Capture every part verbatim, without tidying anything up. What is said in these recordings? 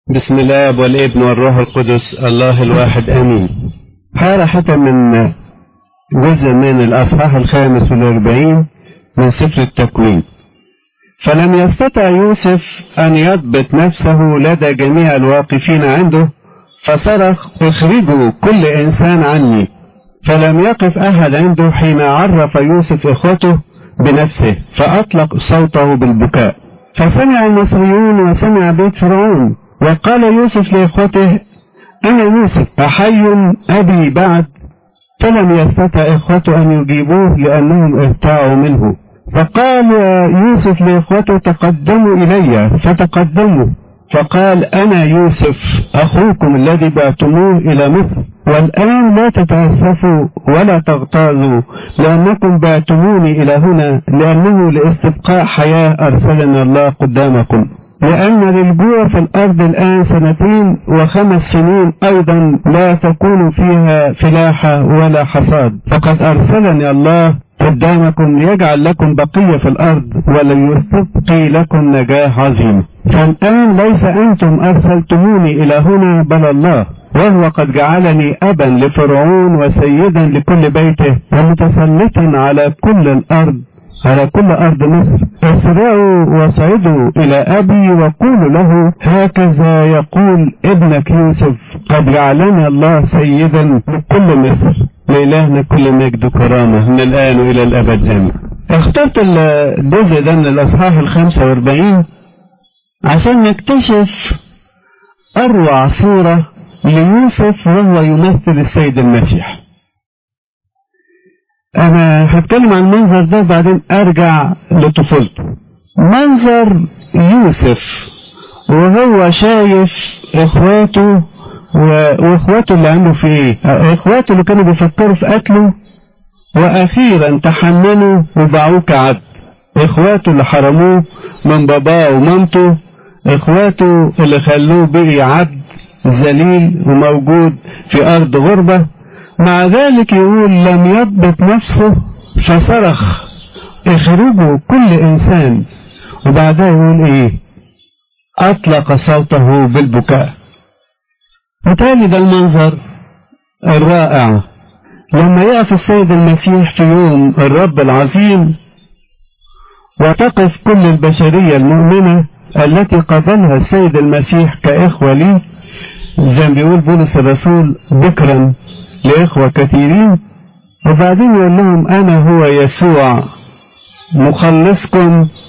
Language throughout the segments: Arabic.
بسم الله والابن والروح القدس الله الواحد آمين. حارة من جزء من الأصحاح الخامس والأربعين من سفر التكوين. فلم يستطع يوسف أن يضبط نفسه لدى جميع الواقفين عنده، فصرخ: اخرجوا كل إنسان عني. فلم يقف أحد عنده حين عرف يوسف إخوته بنفسه، فأطلق صوته بالبكاء. فسمع المصريون وسمع بيت فرعون، وقال يوسف لإخوته: أنا يوسف، أحي أبي بعد؟ فلم يستطع إخوته أن يجيبوه لأنهم ارتاعوا منه. فقال يوسف لإخوته: تقدموا إلي. فتقدموا، فقال: أنا يوسف أخوكم الذي بعتموه إلى مصر، والآن لا تتأسفوا ولا تغتاظوا لأنكم بعتموني إلى هنا، لأنه لاستبقاء حياة أرسلنا الله قدامكم، لأن للجوع في الأرض الآن سنتين وخمس سنين أيضا لا تكون فيها فلاحة ولا حصاد، فقد أرسلني الله قدامكم ليجعل لكم بقية في الأرض وليستبقي لكم نجاة عظيمة. فالآن ليس أنتم أرسلتموني إلى هنا بل الله، وهو قد جعلني أبا لفرعون وسيدا لكل بيته ومتسلطا على كل الأرض على كل أرض مصر. اسرعوا وصعدوا إلى أبي وقولوا له: هكذا يقول ابنك يوسف، قد جعلنا الله سيدا لكل مصر. لإلهنا كل مجد وكرامة من الآن وإلى الأبد آمين. اخترت الجزء ده من الأصحاح الخمسة واربعين عشان نكتشف أروع صورة ليوسف وهو يمثل السيد المسيح. أنا هتكلم عن المنظر ده بعدين أرجع لطفولته. منظر يوسف وهو شايف إخواته وإخواته اللي عملوا فيه إيه؟ إخواته اللي كانوا بيفكروا في قتله وأخيرا تحملوا وباعوه كعبد. إخواته اللي حرموه من باباه ومامته، إخواته اللي خلوه بقي عبد ذليل وموجود في أرض غربة. مع ذلك يقول: لم يضبط نفسه فصرخ: اخرجوا كل إنسان. وبعدها يقول إيه؟ أطلق صوته بالبكاء. بالتالي ده المنظر الرائع لما يقف السيد المسيح في يوم الرب العظيم، وتقف كل البشرية المؤمنة التي قبلها السيد المسيح كإخوة لي، زي ما بيقول بولس الرسول: بكرا لإخوة كثيرين. وبعدين يقول لهم: أنا هو يسوع مخلصكم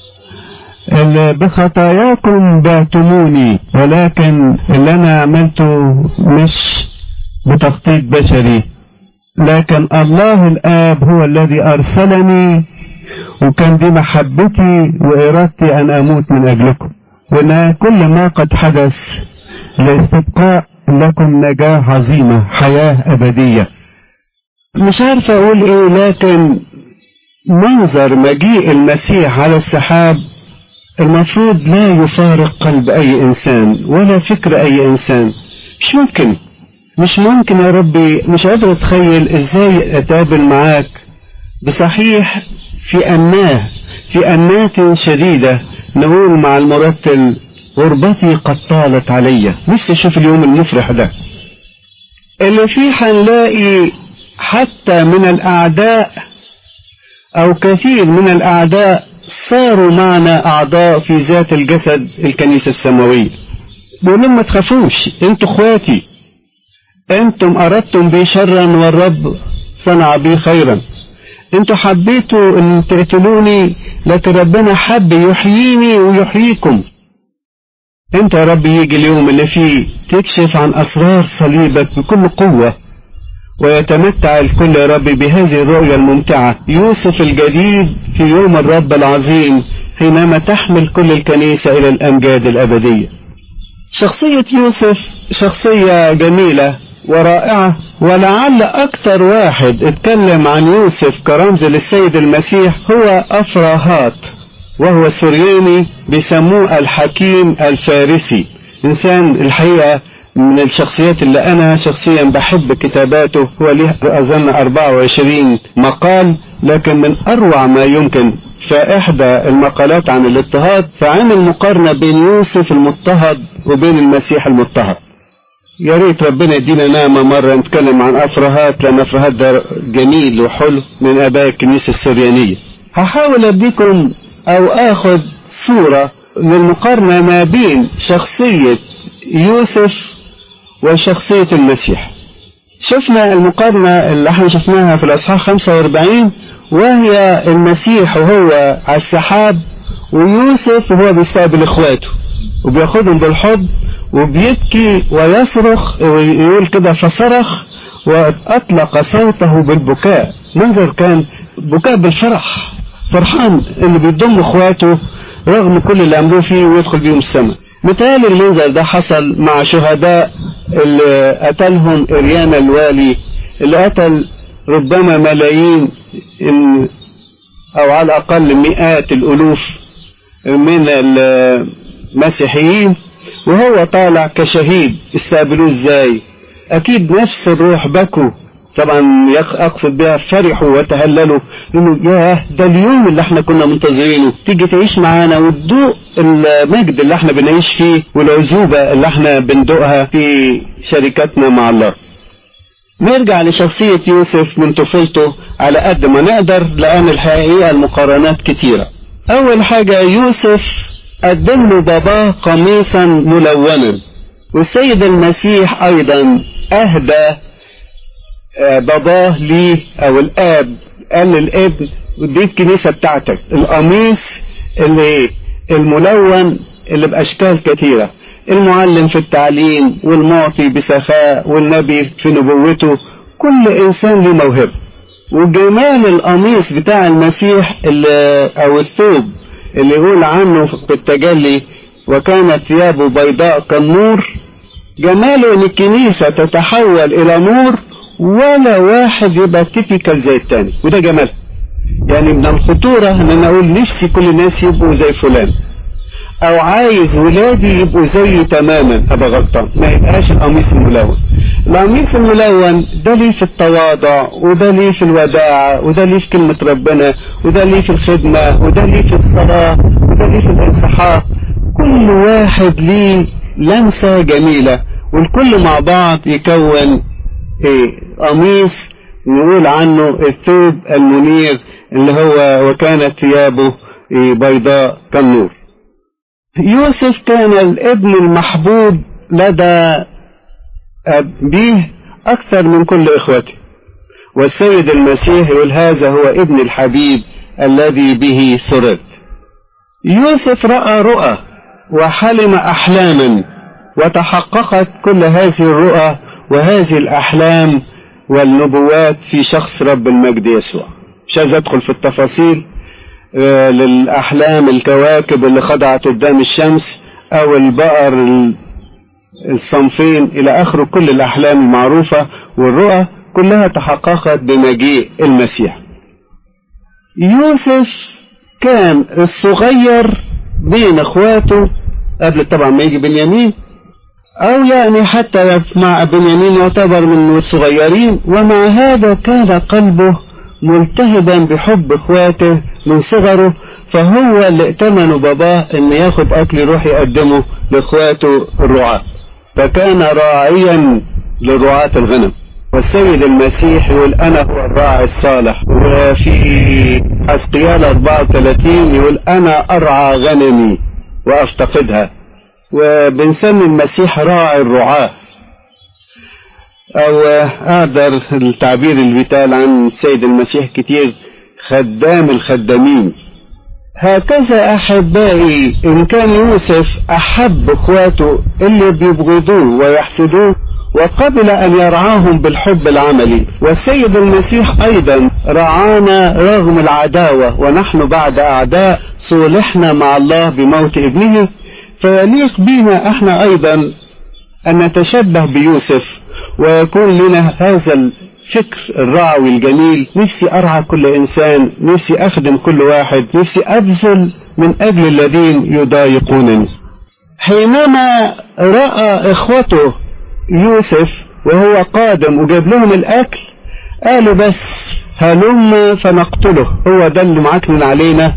اللي بخطاياكم بعتموني، ولكن اللي أنا عملته مش بتخطيط بشري، لكن الله الآب هو الذي أرسلني، وكان دي محبتي وإرادتي أن أموت من أجلكم، وأن كل ما قد حدث لاستبقاء لكم نجاة عظيمة، حياة أبدية. مش عارف أقول إيه، لكن منظر مجيء المسيح على السحاب المفروض لا يفارق قلب أي إنسان ولا فكر أي إنسان. مش ممكن مش ممكن يا ربي، مش قادر أتخيل إزاي أتقابل معاك بصحيح في أناه في أنات شديدة. نقول مع المرتل: غربتي قد طالت علي. نفسي أشوف اليوم المفرح ده اللي فيه هنلاقي حتى من الأعداء أو كثير من الأعداء صاروا معنا أعضاء في ذات الجسد الكنيسة السماوية. بيقولوا: ما تخافوش، انتوا اخواتي، انتم أردتم بي شرا والرب صنع بي خيرا. انتوا حبيتوا ان تقتلوني، لكن ربنا حب يحييني ويحييكم. انت يا رب يجي اليوم اللي فيه تكشف عن أسرار صليبك بكل قوة، ويتمتع الكل يا رب بهذه الرؤية الممتعة. يوسف الجديد في يوم الرب العظيم حينما تحمل كل الكنيسة إلى الأمجاد الأبدية. شخصية يوسف شخصية جميلة ورائعة، ولعل أكثر واحد اتكلم عن يوسف كرمز للسيد المسيح هو أفراهات، وهو سورياني بيسموه الحكيم الفارسي. إنسان الحقيقة من الشخصيات اللي أنا شخصيا بحب كتاباته. هو له أظن أربعة وعشرين مقال لكن من أروع ما يمكن. فإحدى المقالات عن الاضطهاد فعمل مقارنة بين يوسف المضطهد وبين المسيح المضطهد. يا ريت ربنا يدينا نعمة مرة نتكلم عن أفراهات، لأن أفراهات ده جميل وحلو من آباء الكنيسة السريانية. هحاول أديكم أو آخذ صورة للمقارنة ما بين شخصية يوسف وشخصية المسيح. شفنا المقارنة اللي احنا شفناها في الأصحاح خمسة وأربعين، وهي المسيح وهو على السحاب، ويوسف وهو بيستقبل اخواته وبياخدهم بالحب وبيبكي ويصرخ، ويقول كده فصرخ وأطلق صوته بالبكاء. منظر كان بكاء بالفرح، فرحان اللي بيضم اخواته رغم كل اللي عملوه فيه ويدخل بيهم السماء. مثال المنظر ده حصل مع شهداء اللي قتلهم إريانا الوالي، اللي قتل ربما ملايين أو على الأقل مئات الألوف من المسيحيين، وهو طالع كشهيد. استقبلوه ازاي؟ أكيد نفس الروح بكوا، طبعا أقصد بها فرحوا وتهللوا، إنه ياه ده اليوم اللي احنا كنا منتظرينه، تيجي تعيش معانا وتدوق المجد اللي احنا بنعيش فيه والعزوبة اللي احنا بندوقها في شركتنا مع الله. نرجع لشخصية يوسف من طفولته على قد ما نقدر، لأن الحقيقة المقارنات كتيرة. أول حاجة يوسف قدم له باباه قميصا ملونا، والسيد المسيح أيضا أهدى باباه ليه، أو الآب قال للابن ودي الكنيسة بتاعتك القميص اللي الملون اللي بأشكال كثيرة، المعلم في التعليم والمعطي بسخاء والنبي في نبوته، كل إنسان له موهبة. وجمال القميص بتاع المسيح اللي أو الثوب اللي يقول عنه في التجلي وكانت ثيابه بيضاء كالنور، جماله ان الكنيسة تتحول الى نور ولا واحد يبقى تيبيكال زي التاني، وده جمال. يعني من الخطورة ان انا اقول نفسي كل الناس يبقوا زي فلان، او عايز ولادي يبقوا زي تماما، ابقى غلطان. ما يبقاش القميص الملون. القميص الملون ده ليه في التواضع، وده ليه في الوداعة، وده ليه في كلمة ربنا، وده ليه في الخدمة، وده ليه في الصلاة، وده ليه في الانصحاء. كل واحد ليه لمسة جميلة، والكل مع بعض يكون ايه قميص نقول عنه الثوب المنير اللي هو وكانت ثيابه إيه بيضاء كالنور. يوسف كان الابن المحبوب لدى أبيه أكثر من كل إخوته، والسيد المسيح يقول هذا هو ابن الحبيب الذي به سررت. يوسف رأى رؤى وحلم أحلاما، وتحققت كل هذه الرؤى وهذه الأحلام والنبوات في شخص رب المجد يسوع. مش عايز أدخل في التفاصيل آه للأحلام الكواكب اللي خضعت قدام الشمس أو البقر الصنفين إلى آخر، كل الأحلام المعروفة والرؤى كلها تحققت بمجيء المسيح. يوسف كان الصغير بين اخواته قبل طبعا ما يجي بنيامين، او يعني حتى مع بنيامين يعتبر من الصغيرين، ومع هذا كان قلبه ملتهبا بحب اخواته من صغره، فهو اللي ائتمنوا باباه ان ياخد اكل يروح يقدمه لاخواته الرعاة، فكان راعيا لرعاة الغنم. والسيد المسيح يقول أنا هو الراعي الصالح، وفي حزقيال أربعة وثلاثين يقول أنا أرعى غنمي وأفتقدها. وبنسمي المسيح راعي الرعاة، أو أقدر التعبير اللي بيتقال عن السيد المسيح كتير خدام الخدامين. هكذا أحبائي إن كان يوسف أحب إخواته اللي بيبغضوه ويحسدوه وقبل أن يرعاهم بالحب العملي، والسيد المسيح أيضا رعانا رغم العداوة، ونحن بعد أعداء صلحنا مع الله بموت ابنه. فيليق بنا احنا أيضا أن نتشبه بيوسف ويكون لنا هذا الفكر الرعوي الجميل. نفسي أرعى كل إنسان، نفسي أخدم كل واحد، نفسي أبذل من أجل الذين يضايقونني. حينما رأى إخوته يوسف وهو قادم وجاب لهم الأكل، قالوا بس هلم فنقتله، هو ده اللي معكنن علينا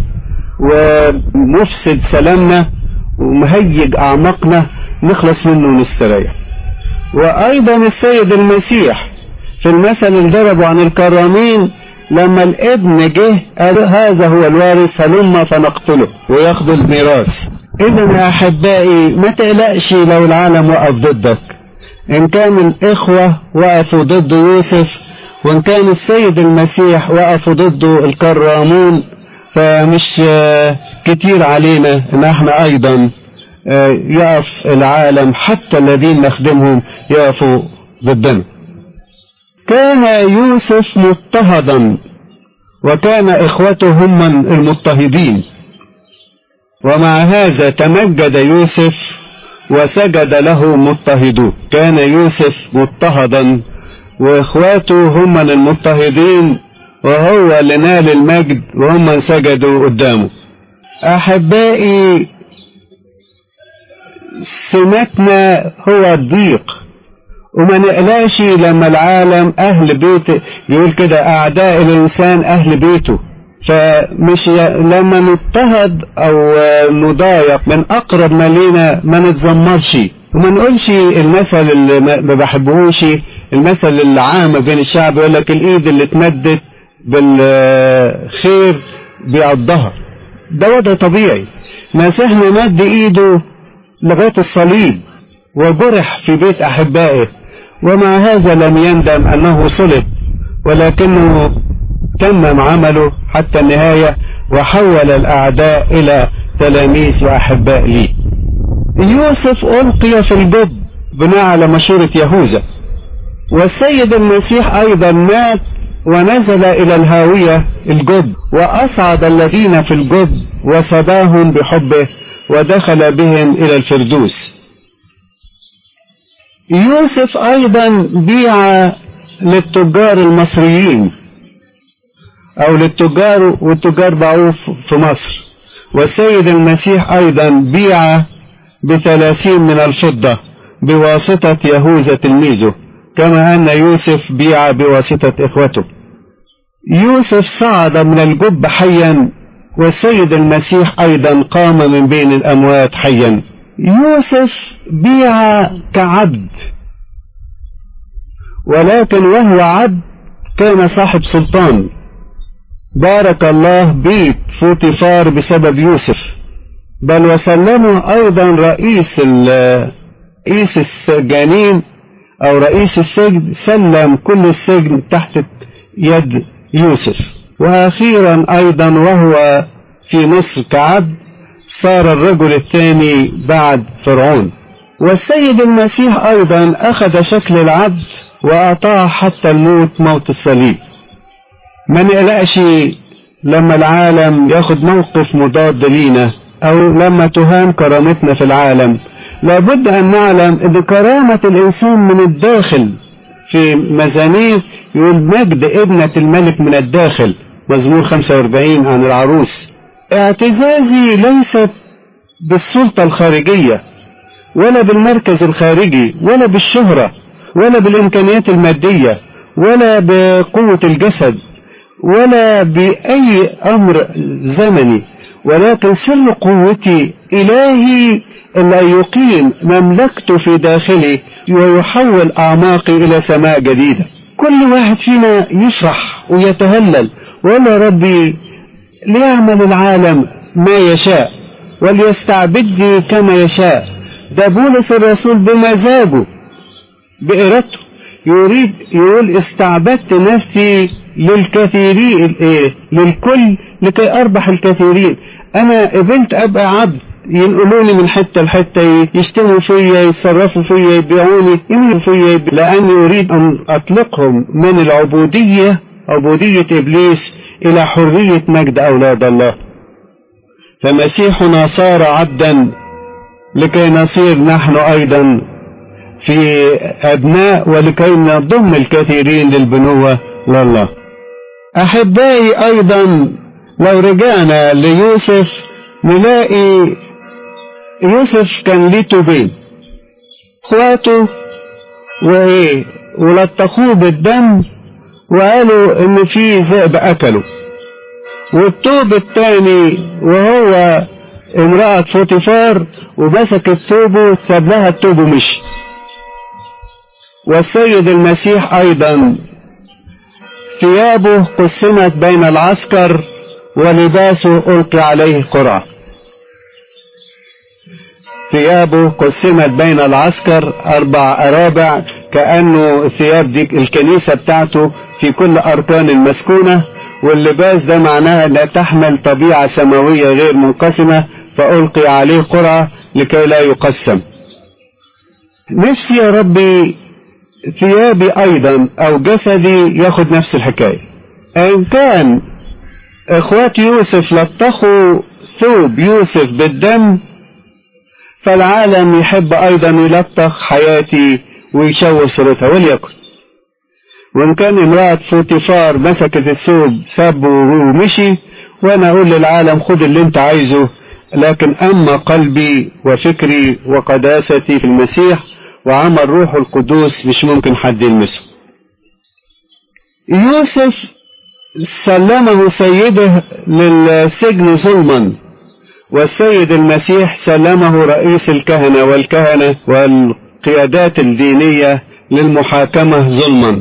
ومفسد سلامنا ومهيج أعماقنا، نخلص منه ونستريح. وأيضا السيد المسيح في المثل اللي ضربوا عن الكرامين لما الابن جه قال هذا هو الوارث هلم فنقتله وياخدوا الميراث. إذن يا أحبائي ما تقلقش لو العالم وقف ضدك، إن كان الإخوة وقفوا ضد يوسف وإن كان السيد المسيح وقفوا ضده الكرامون، فمش كتير علينا إن احنا أيضا يقف العالم حتى الذين نخدمهم يقفوا ضدنا. كان يوسف مضطهدا وكان إخوته هم المضطهدين، ومع هذا تمجد يوسف وسجد له مضطهدون. كان يوسف مضطهدا وإخواته هم المضطهدين وهو اللي نال المجد وهم سجدوا قدامه. أحبائي سمتنا هو الضيق، وما نقلاش لما العالم أهل بيت بيقول كده أعداء الإنسان أهل بيته، فمش لما نضطهد أو نضايق من أقرب ما لينا ما نتذمرش وما نقولش المثل اللي ما بحبهوش، المثل العام بين الشعب يقول لك الإيد اللي اتمدت بالخير بيعضها. ده وضع طبيعي. مسيحنا مد إيده لغاية الصليب وجرح في بيت أحبائه، ومع هذا لم يندم أنه صلب، ولكنه تمم عمله حتى النهاية وحول الأعداء إلى تلاميذ وأحباء لي. يوسف ألقي في الجب بناء على مشورة يهوذا، والسيد المسيح أيضا مات ونزل إلى الهاوية الجب، وأصعد الذين في الجب وسباهم بحبه ودخل بهم إلى الفردوس. يوسف أيضا بيع للتجار المصريين أو للتجار والتجار باعوه في مصر، والسيد المسيح أيضا بيع بثلاثين من الفضة بواسطة يهوذا تلميذه، كما أن يوسف بيع بواسطة إخوته. يوسف صعد من الجب حيا، والسيد المسيح أيضا قام من بين الأموات حيا. يوسف بيع كعبد، ولكن وهو عبد كان صاحب سلطان. بارك الله بيت فوطيفار بسبب يوسف، بل وسلمه أيضا رئيس رئيس السجانين أو رئيس السجن، سلم كل السجن تحت يد يوسف. وأخيرا أيضا وهو في مصر كعبد صار الرجل الثاني بعد فرعون. والسيد المسيح أيضا أخذ شكل العبد وأطاع حتى الموت، موت الصليب. ما نقلقش لما العالم ياخد موقف مضاد لينا أو لما تهان كرامتنا في العالم. لابد أن نعلم أن كرامة الإنسان من الداخل. في مزامير يقول مجد ابنة الملك من الداخل، مزمور خمسة وأربعين عن العروس. اعتزازي ليست بالسلطة الخارجية ولا بالمركز الخارجي ولا بالشهرة ولا بالإمكانيات المادية ولا بقوة الجسد ولا بأي أمر زمني، ولكن سر قوتي إلهي اللي يقيم مملكته في داخلي ويحول أعماقي إلى سماء جديدة. كل واحد فينا يفرح ويتهلل ولا ربي ليعمل العالم ما يشاء وليستعبدني كما يشاء. ده بولس الرسول بمزاجه بإرادته يريد يقول استعبدت نفسي للكثيرين إيه؟ للكل لكي أربح الكثيرين. أنا قبلت أبقى عبد، ينقلوني من حتة لحتة، يشتموا فيا، يتصرفوا فيا، يبيعوني، يملوا فيا، لأني أريد أن أطلقهم من العبودية، عبودية إبليس، إلى حرية مجد أولاد الله. فمسيحنا صار عبدا لكي نصير نحن أيضا في أبناء ولكي نضم الكثيرين للبنوة لله. أحبائي أيضا لو رجعنا ليوسف نلاقي يوسف كان ليه توبين، اخواته وايه ولطخوه بالدم وقالوا ان في ذئب اكله. والثوب الثاني وهو امرأة فوطيفار ومسك الثوب وساب لها الثوب ومشي. والسيد المسيح ايضا ثيابه قسمت بين العسكر ولباسه ألقي عليه قرعة. ثيابه قسمت بين العسكر أربع أرابع، كأنه الثياب دي الكنيسة بتاعته في كل أركان المسكونة، واللباس ده معناها لا تحمل طبيعة سماوية غير منقسمة، فألقي عليه قرعة لكي لا يقسم. نفسي يا ربي ثيابي أيضا أو جسدي ياخد نفس الحكاية. إن كان إخوات يوسف لطخوا ثوب يوسف بالدم، فالعالم يحب أيضا يلطخ حياتي ويشوه صورتها وليكن. وإن كان امرأة فوطيفار مسكت الثوب سابه ومشي، وأنا أقول للعالم خد اللي أنت عايزه، لكن أما قلبي وفكري وقداستي في المسيح وعمل روح القدوس مش ممكن حد يلمسه. يوسف سلمه سيده للسجن ظلما، والسيد المسيح سلمه رئيس الكهنة والكهنة والقيادات الدينية للمحاكمة ظلما.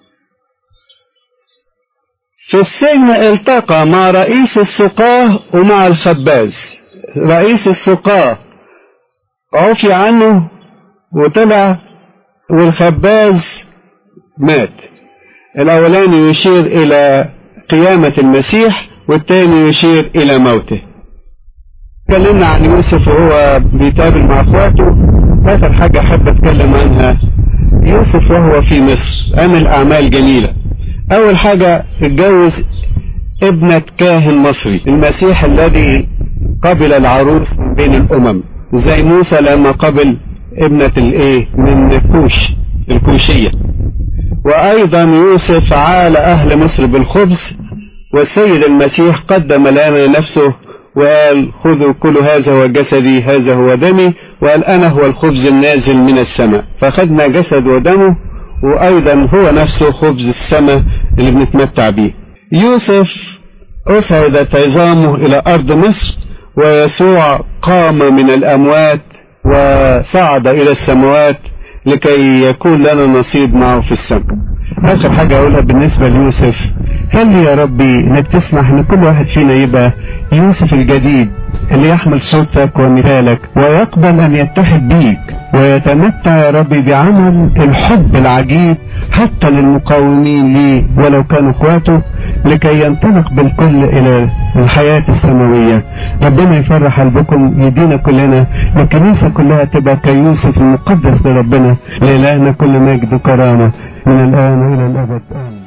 في السجن التقى مع رئيس السقاة ومع الخباز. رئيس السقاة عفي عنه وطلع، والخباز مات. الأولاني يشير إلى قيامة المسيح والثاني يشير إلى موته. اتكلمنا عن يوسف وهو بيتقابل مع اخواته. آخر حاجة أحب أتكلم عنها يوسف وهو في مصر، عمل أعمال جميلة. أول حاجة اتجوز ابنة كاهن مصري، المسيح الذي قبل العروس من بين الأمم، زي موسى لما قبل ابنة الايه من كوش الكوشية. وأيضا يوسف عال أهل مصر بالخبز، والسيد المسيح قدم لنا نفسه وقال خذوا كل هذا هو جسدي هذا هو دمي، وقال أنا هو الخبز النازل من السماء. فخدنا جسد ودمه، وأيضا هو نفسه خبز السماء اللي بنتمتع به. يوسف أصعدت عظامه إلى أرض مصر، ويسوع قام من الأموات وصعد إلى السماوات لكي يكون لنا نصيب معه في السماء. آخر حاجة أقولها بالنسبة ليوسف، هل يا ربي إنك تسمح إن كل واحد فينا يبقى يوسف الجديد اللي يحمل صورتك ومثالك ويقبل أن يتحد بيك ويتمتع يا ربي بعمل الحب العجيب حتى للمقاومين ليه ولو كانوا اخواته، لكي ينطلق بالكل إلى الحياة السماوية. ربنا يفرح قلبكم، يدينا كلنا الكنيسة كلها تبقى كيوسف المقدس لربنا. لإلهنا كل مجد وكرامة من الآن إلى الأبد. آمين.